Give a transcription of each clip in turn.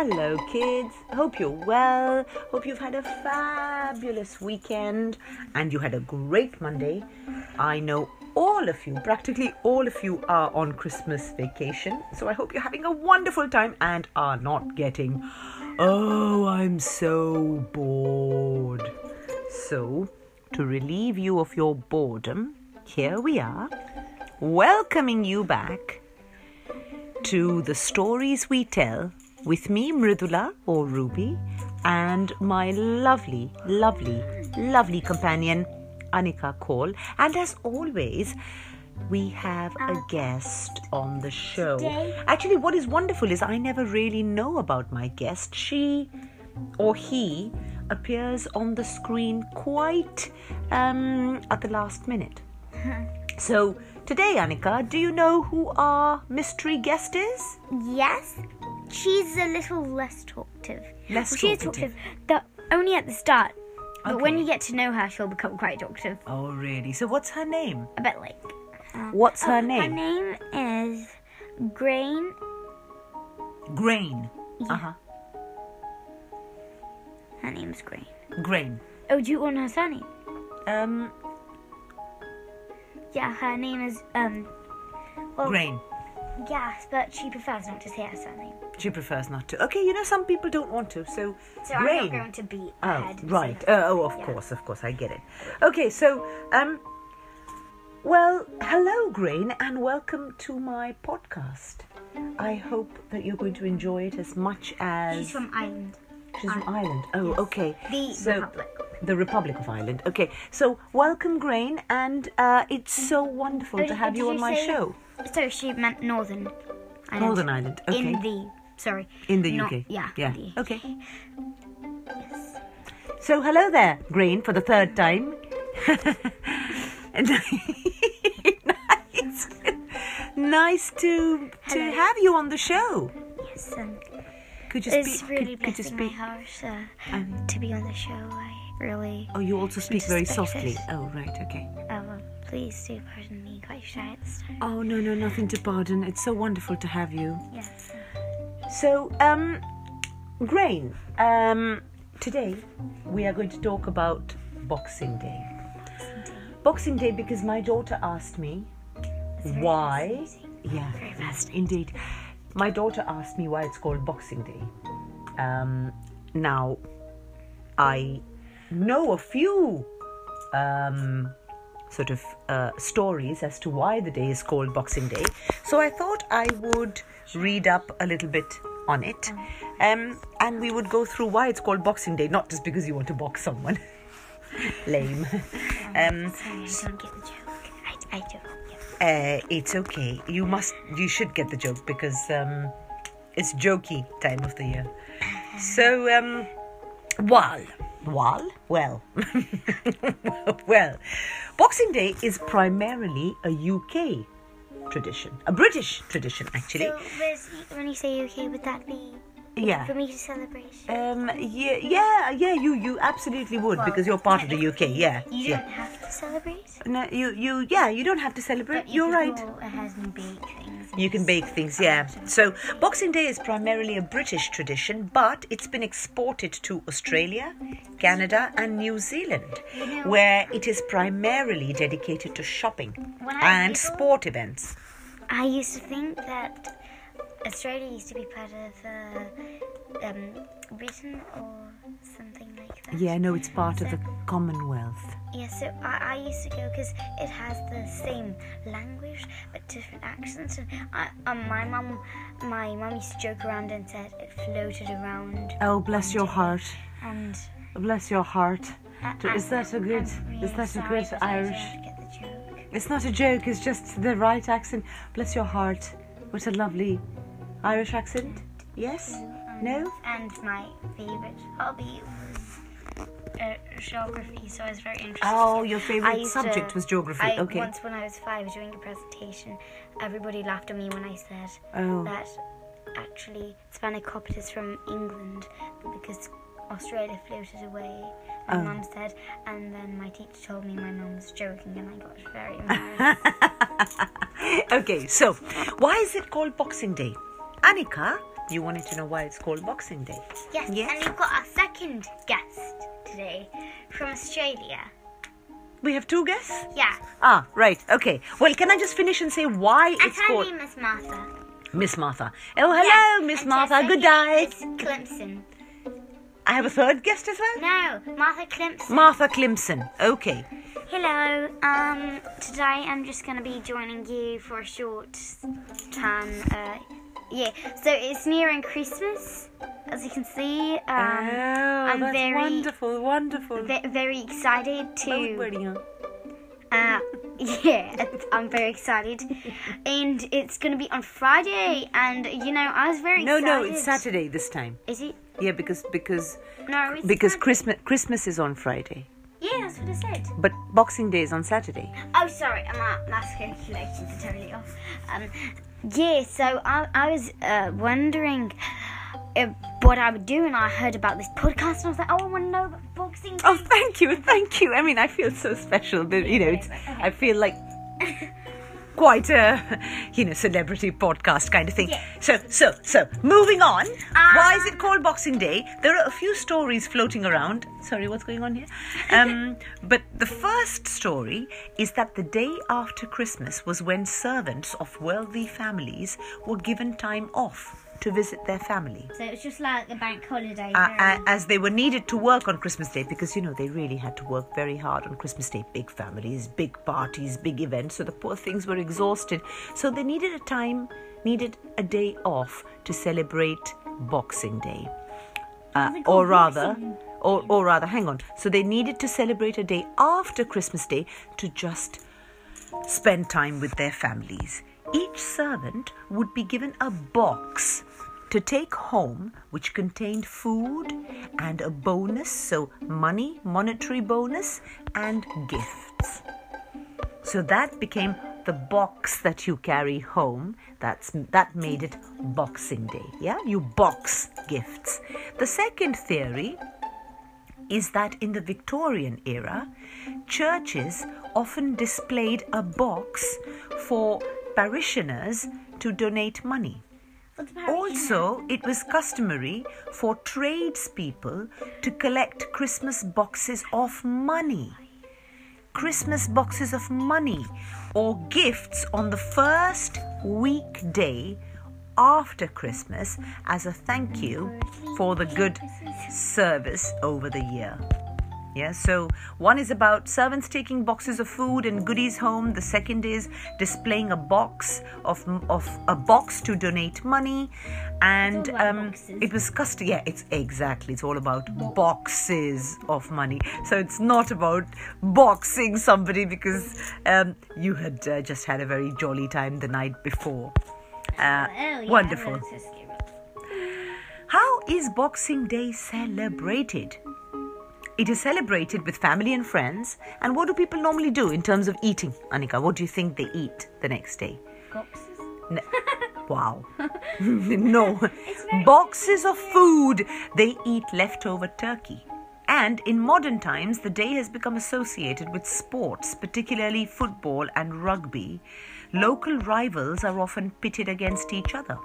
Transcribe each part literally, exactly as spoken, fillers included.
Hello kids, hope you're well, hope you've had a fabulous weekend and you had a great Monday. I know all of you, practically all of you are on Christmas vacation, so I hope you're having a wonderful time and are not getting, oh, I'm so bored. So, to relieve you of your boredom, here we are, welcoming you back to the stories we tell with me, Mridula or Ruby, and my lovely, lovely, lovely companion, Anika Kaul. And as always, we have a guest on the show. Actually, what is wonderful is I never really know about my guest. She or he appears on the screen quite um, at the last minute. So, today, Anika, do you know who our mystery guest is? Yes. She's a little less talkative. Less well, she's talkative. talkative, the, only at the start. But Okay. when you get to know her, she'll become quite talkative. Oh, really? So, what's her name? A bit like. Uh, What's her oh, name? Her name is Grain. Grain. Yeah. Uh-huh. Her name's Grain. Grain. Oh, do you want her surname? Um, Yeah, her name is um. Well, Grain. yes, but she prefers not to say her surname. She prefers not to. Okay, you know, some people don't want to, so, So Grain. I'm not going to be Oh, ahead. and right. say her. Uh, oh, of Yeah. course, of course, I get it. Okay, so, um, well, hello, Grain, and welcome to my podcast. I hope that you're going to enjoy it as much as... She's from Ireland. She's from Ireland. Oh, Yes. okay. The So- Republic. The Republic of Ireland. Okay, so welcome, Grain, and uh, it's so wonderful Oh, to have did you you on my say- show. So she meant Northern Ireland. Northern Ireland, okay. In the, sorry. In the U not- K. Yeah. Yeah. the U K. Okay. Yes. So hello there, Grain, for the third time. nice, nice to to Hello. have you on the show. Yes. Um, Could you it's speak? really could, could you blessing my speak? heart uh, Um, to be on the show. I really. Oh, you also speak very Suspected. softly. Oh, right, okay. Oh, well, please do pardon me. Quite shy at this time. Oh no, no, nothing to pardon. It's so wonderful to have you. Yes. So, um, Grain, um, today we are going to talk about Boxing Day. Boxing Day because my daughter asked me why. Yeah, Very fascinating. indeed. My daughter asked me why it's called Boxing Day. Um, now, I know a few um, sort of uh, stories as to why the day is called Boxing Day. So I thought I would read up a little bit on it. Um, and we would go through why it's called Boxing Day, not just because you want to box someone. Lame. Um, Sorry, I don't get the joke. I, I don't. Yeah. Uh, it's okay. You must, you should get the joke because um, it's jokey time of the year. So, um, well, well, well, well, Boxing Day is primarily a U K tradition, a British tradition actually. So, Liz, when you say U K, would that be Yeah. for me to celebrate? Um. Yeah. Yeah. Yeah. You. You absolutely would because you're part of the U K. Yeah. You Yeah. don't have to celebrate. No. You. You. Yeah. You don't have to celebrate. But you You're can right. go ahead and bake things. You can bake things, yeah. So, Boxing Day is primarily a British tradition, but it's been exported to Australia, Canada, and New Zealand, You know- where it is primarily dedicated to shopping When I was and little- sport events. I used to think that Australia used to be part of uh, um, Britain or something like that. Yeah, no, it's part of the Commonwealth. Yeah, so I, I used to go because it has the same language but different accents. And I, um, my mum, my mum used to joke around and said it floated around. Oh, bless your heart. And Bless your heart. I, Is that a good, I'm really is that a sorry, good but I Irish? don't get the joke. It's not a joke, it's just the right accent. Bless your heart. What a lovely Irish accent. Yes? No? And my favourite hobby was uh, geography, so I was very interested. Oh, your I favourite used subject to- was geography. I, Okay. Once when I was five doing a presentation, everybody laughed at me when I said Oh. that actually Spanakopita is from England because Australia floated away. And Oh. Mum said, and then my teacher told me my mum was joking and I got very embarrassed. Okay, so why is it called Boxing Day? Anika, You wanted to know why it's called Boxing Day. Yes, Yes. and we've got our second guest today from Australia. We have two guests? Yeah. Ah, right. Okay. Well, can I just finish and say why And it's her called name is Martha. Miss Martha? Oh, hello, Yeah, Miss and Martha. her Good second day. is Clemson. I have a third guest as well? No, Martha Clemson. Martha Clemson. Okay. Hello. Um, today I'm just going to be joining you for a short time. Uh, yeah. So it's nearing Christmas, as you can see. Um, oh, I'm that's very, wonderful, wonderful. ve- very excited to. Very Uh, yeah, I'm very excited, and it's going to be on Friday. And you know, I was very No, excited. no, it's Saturday this time. Is it? Yeah, because because No, it's because Saturday. Christmas Christmas is on Friday, Yeah, that's what I said. but Boxing Day is on Saturday. Oh, sorry, my math calculations are totally off. Um, yeah, so I, I was uh, wondering uh, what I would do, and I heard about this podcast, and I was like, oh, I want to know about Boxing Day. Oh, thank you, thank you. I mean, I feel so special, but you know, it's, I feel like quite a, you know, celebrity podcast kind of thing. Yeah. So, so, so, moving on. Uh, Why is it called Boxing Day? There are a few stories floating around. Sorry, what's going on here? Um, but the first story is that the day after Christmas was when servants of wealthy families were given time off to visit their family. So it's just like a bank holiday. Uh, uh, as they were needed to work on Christmas Day, because, you know, they really had to work very hard on Christmas Day. Big families, big parties, big events. So the poor things were exhausted. So they needed a time, needed a day off to celebrate Boxing Day. Uh, it or called rather, Boxing? or, or rather, hang on. So they needed to celebrate a day after Christmas Day to just spend time with their families. Each servant would be given a box to take home, which contained food and a bonus, so money, monetary bonus, and gifts. So that became the box that you carry home. That's that made it Boxing Day. Yeah, you box gifts. The second theory is that in the Victorian era, churches often displayed a box for parishioners to donate money. Also, it was customary for tradespeople to collect Christmas boxes of money. Christmas boxes of money or gifts on the first weekday after Christmas as a thank you for the good service over the year. Yeah, so one is about servants taking boxes of food and goodies home. The second is displaying a box of of a box to donate money, and It's all about um, boxes. it was custom. Yeah, it's exactly. It's all about boxes of money. So it's not about boxing somebody because um, you had uh, just had a very jolly time the night before. Uh, Oh, yeah, wonderful. I'm so scared. How is Boxing Day celebrated? It is celebrated with family and friends. And what do people normally do in terms of eating? Anika, what do you think they eat the next day? Boxes? N- wow. No. very- Boxes of food. They eat leftover turkey. And in modern times, the day has become associated with sports, particularly football and rugby. Local rivals are often pitted against each other.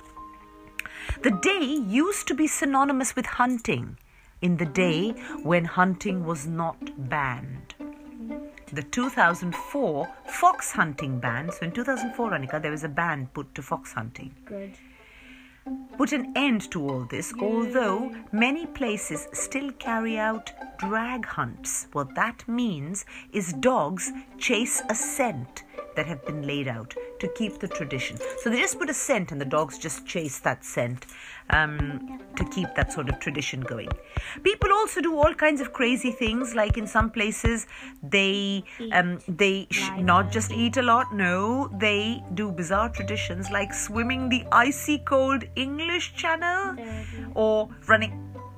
The day used to be synonymous with hunting, in the day when hunting was not banned. The two thousand four fox hunting ban, so in two thousand four, Anika, there was a ban put to fox hunting, Good. put an end to all this, although many places still carry out drag hunts. What that means is dogs chase a scent that have been laid out to keep the tradition. So they just put a scent and the dogs just chase that scent um, to keep that sort of tradition going. People also do all kinds of crazy things, like in some places they um, they sh- not just eat a lot, no, they do bizarre traditions like swimming the icy cold English Channel or running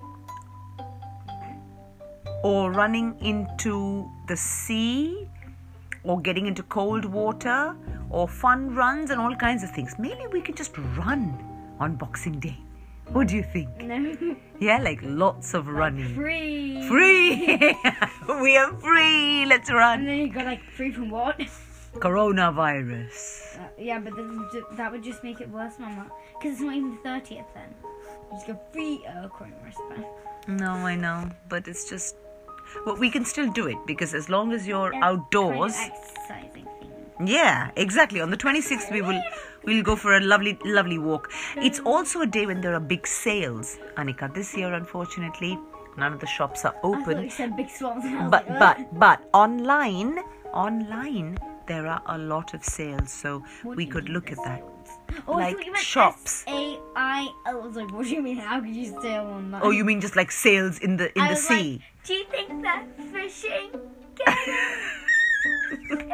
or running into the sea, or getting into cold water, or fun runs and all kinds of things. Maybe we could just run on Boxing Day. What do you think? No. Yeah, like lots of running. Free. Free! We are free! Let's And run. then you got like free from what? Coronavirus. Uh, yeah, but then ju- that would just make it worse, Mama. Because it's not even the thirtieth then. You just go free uh, coronavirus ban. No, I know, but it's just... Well, we can still do it because as long as you're That's outdoors... Kind of exercising thing. Yeah, exactly. On the twenty-sixth, we will we'll go for a lovely, lovely walk. It's also a day when there are big sales, Anika. This year, unfortunately, none of the shops are I thought open. you said big swans. And I was But like, but "Ugh." but online, online, there are a lot of sales, so What we do you could mean look at there's that. sales? Oh, I Like thought you meant shops. S A I. I was like, what do you mean? How could you say on that? Oh, you mean just like sales in the in I the was sea? Like, do you think that fishing can...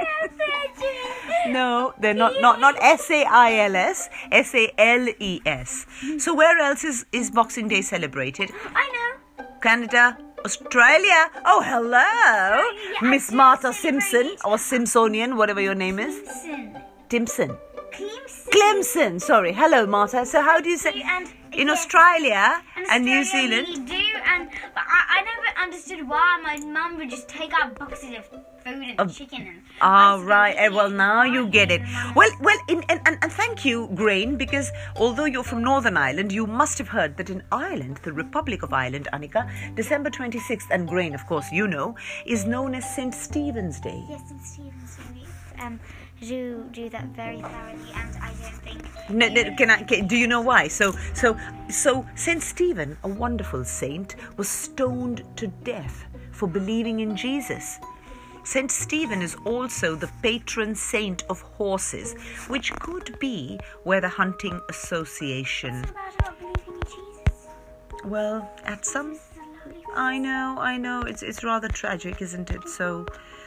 No, they're not not not S A I L S, S A L E S. So where else is is Boxing Day celebrated? I know. Canada, Australia. Oh, hello, yeah, Miss I Martha do Simpson celebrate. or Simpsonian, whatever your name is. Clemson. Timpson. Clemson. Clemson. Sorry. Hello, Martha. So how do you say And, in yes, Australia and and New Australia Zealand? We do, and but I, I never understood why my mum would just take out boxes of food and Of- chicken and. Ah, ice right. Eh, cream well, and now you wine get it. and mum- Well, well, in, and, and, and thank you, Grain, because although you're from Northern Ireland, you must have heard that in Ireland, the Republic of Ireland, Anika, December twenty-sixth, and Grain, of course, you know, is known as Saint Stephen's Day. Yes, and Stevens um do do that very thoroughly, and I don't think. No, no, can I? Can, do you know why? So, so, so Saint Stephen, a wonderful saint, was stoned to death for believing in Jesus. Saint Stephen is also the patron saint of horses, which could be where the hunting association. What's bad about believing in Jesus? Well, at some, This is a lovely. I know, I know, it's it's rather tragic, isn't it? So,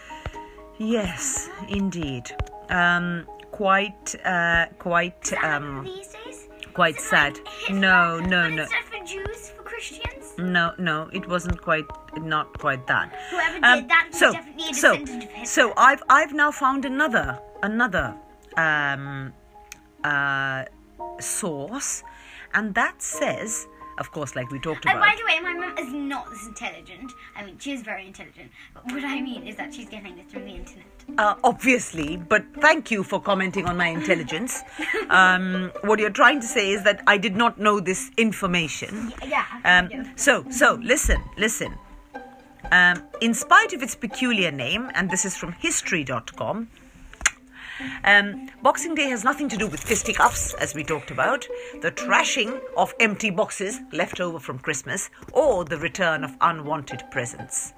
yes, indeed, um, quite, uh, quite, Is that happening um, these days? quite Is it sad. like Hitler, No, no, but no. Instead for Jews, for Christians. No, no, it wasn't quite, not quite that. Whoever did Um, that was so, definitely a so, descendant of Hitler. so I've I've now found another another um, uh, source, and that says, of course, like we talked And about. by the way, my mum is not this intelligent. I mean, she is very intelligent. But what I mean is that she's getting this from the internet. Uh, obviously, but thank you for commenting on my intelligence. Um, what you're trying to say is that I did not know this information. Yeah. Um, I do. so, so listen, listen. Um, in spite of its peculiar name, and this is from history dot com, um, Boxing Day has nothing to do with fisticuffs, as we talked about, the trashing of empty boxes left over from Christmas, or the return of unwanted presents.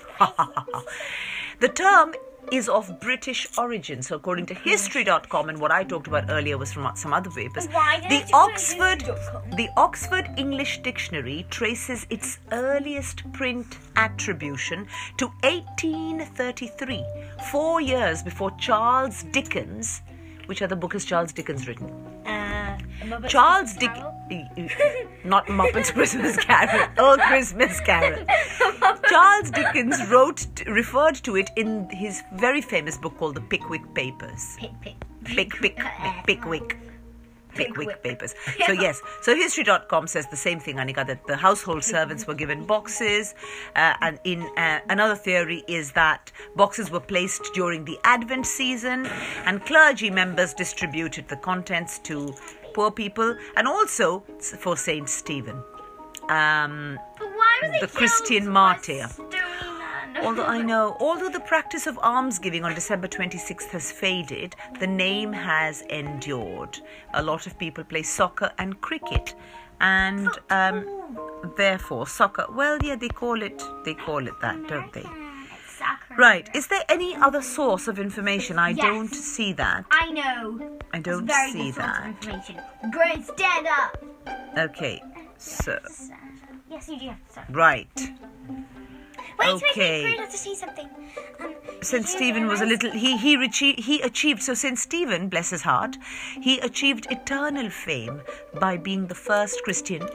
The term is of British origin. So according to history dot com, and what I talked about earlier was from some other papers, Why didn't the you put Oxford history dot com? the Oxford English Dictionary traces its earliest print attribution to eighteen thirty-three, four years before Charles Dickens. Which other book has Charles Dickens written? Uh, Muppets Charles Christmas Dickens, Carol? not Muppets Christmas Carol, Oh Christmas Carol. Charles Dickens wrote, referred to it in his very famous book called The Pickwick Papers. Pick, pick, Pick, pick, pick, Pickwick. Pickwick Pickwick. Papers. So yes, so history dot com says the same thing, Anika, that the household servants were given boxes, uh, and in uh, another theory is that boxes were placed during the Advent season, and clergy members distributed the contents to poor people, and also for Saint Stephen, um, But why was he the killed Christian by martyr. a stony man? Although I know, although the practice of almsgiving on December twenty-sixth has faded, the name has endured. A lot of people play soccer and cricket, and um, therefore soccer. Well, yeah, they call it they call it that, don't they? It's soccer. Right. Is there any other source of information? I Yes. don't see that. I know. I don't It's very see good source of that. information. Great, stand up. Okay. So Yes, you do have to start. right. Wait, Okay. wait, wait, wait, I have to say something. Um, Saint did you Stephen was a realise- little he he achieved he achieved so Saint Stephen, bless his heart, he achieved eternal fame by being the first Christian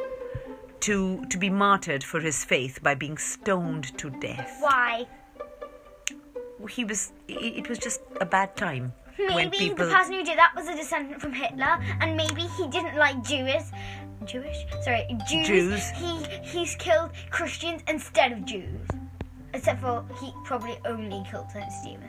to to be martyred for his faith by being stoned to death. Why? He was it it was just a bad time when Maybe people the person who did that was a descendant from Hitler, and maybe he didn't like Jewish. Jewish? Sorry, Jews. Jews. He he's killed Christians instead of Jews. Except for he probably only killed Saint Stephen's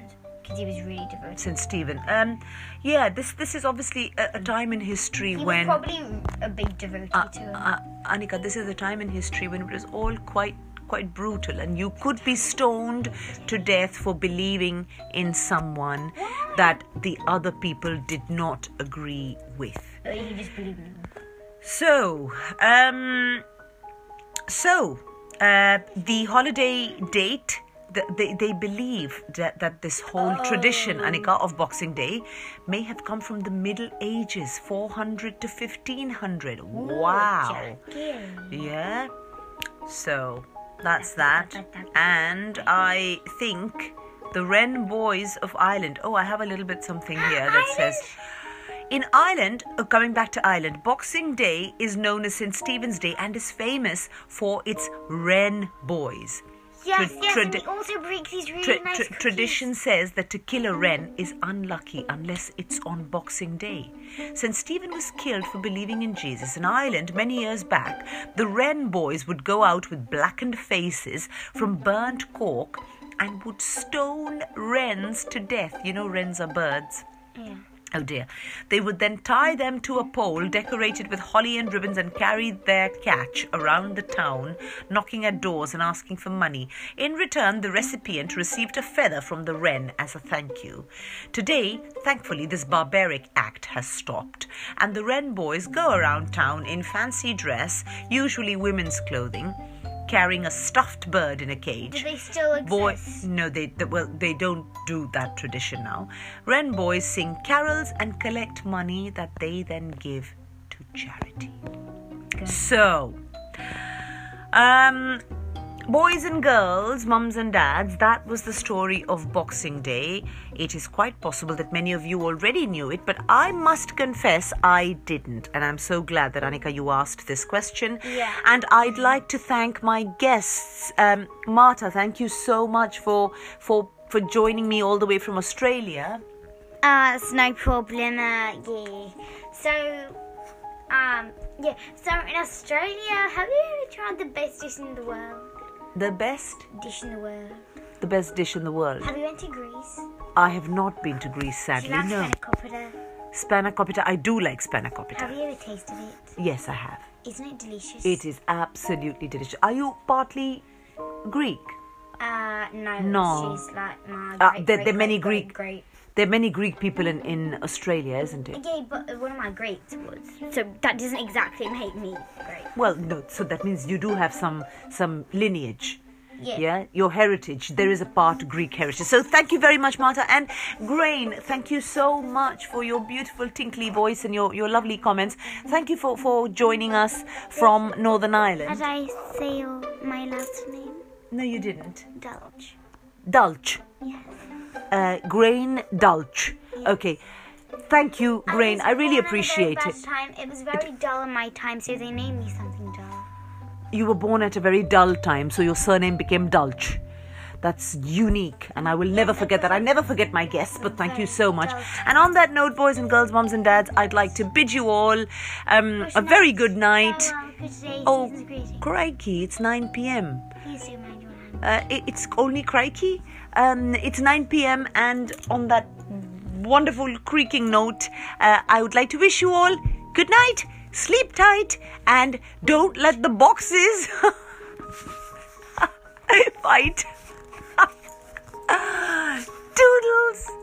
because he was really devoted. Saint Stephen. Um, yeah, this this is obviously a, a time in history He when. was probably a big devotee uh, to him. uh, Anika, this is a time in history when it was all quite quite brutal, and you could be stoned to death for believing in someone that the other people did not agree with. Or he just believed in him. So, um, so uh, the holiday date. th- They, they believe that, that this whole tradition, Anika, of Boxing Day may have come from the Middle Ages, four hundred to fifteen hundred. Wow. Jackie. Yeah. So that's that. And I think the Wren Boys of Ireland. Oh, I have a little bit something here that says. In Ireland, uh, coming back to Ireland, Boxing Day is known as Saint Stephen's Day and is famous for its Wren Boys. Yes, Tra- yes, trad- and he also breaks these really Tra- nice tra- cookies. tradition says that to kill a wren is unlucky unless it's on Boxing Day. Saint Stephen was killed for believing in Jesus. In Ireland, many years back, the Wren Boys would go out with blackened faces from burnt cork and would stone wrens to death. You know, wrens are birds. Yeah. Oh dear. They would then tie them to a pole decorated with holly and ribbons and carry their catch around the town, knocking at doors and asking for money. In return, the recipient received a feather from the wren as a thank you. Today, thankfully, this barbaric act has stopped, and the Wren Boys go around town in fancy dress, usually women's clothing, carrying a stuffed bird in a cage. Do they still exist? Boy, no, they, they well they don't do that tradition now. Wren Boys sing carols and collect money that they then give to charity. Good. So, um, boys and girls, mums and dads, that was the story of Boxing Day. It is quite possible that many of you already knew it, but I must confess I didn't. And I'm so glad that, Anika, you asked this question. Yeah. And I'd like to thank my guests. Um, Marta, thank you so much for, for, for joining me all the way from Australia. Uh, it's no problem. Uh, yeah. So, um, yeah. So in Australia, have you ever tried the best dish in the world? The best, Dish in the world. the best dish in the world. Have you went to Greece? I have not been to Greece, Do you sadly, like no. spanakopita? Spanakopita, I do like Have spanakopita. you ever tasted it? Yes, I have. Isn't it delicious? It is absolutely delicious. Are you partly Greek? Uh, no. No. She's like my Uh, great, there- great, there are many great, Greek- great, There are many Greek people in, in Australia, isn't it? great. Yeah, but one of my greats was. So that doesn't exactly make me great. Well, no, so that means you do have some some lineage. Yeah. Yeah, your heritage. There is a part Greek heritage. So thank you very much, Marta. And Grain, thank you so much for your beautiful tinkly voice and your, your lovely comments. Thank you for, for joining us from Northern Did Ireland. I say your, my last name? No, you didn't. Dulce. Dulce. Yes. Uh, Grain Dulce. Okay. Thank you, Grain. was I really born at a appreciate very it. bad time. It was very dull in my time, so they named me something dull. You were born at a very dull time, so your surname became Dulce. That's unique, and I will never forget that. I never forget my guests, but thank you so much. And on that note, boys and girls, mums and dads, I'd like to bid you all um, a very good night. Oh, crikey, it's nine p.m. Please do mind your hand. Uh, it, it's only crikey. Um, it's nine p.m. and on that wonderful creaking note, uh, I would like to wish you all good night, sleep tight, and don't let the boxes fight. Doodles.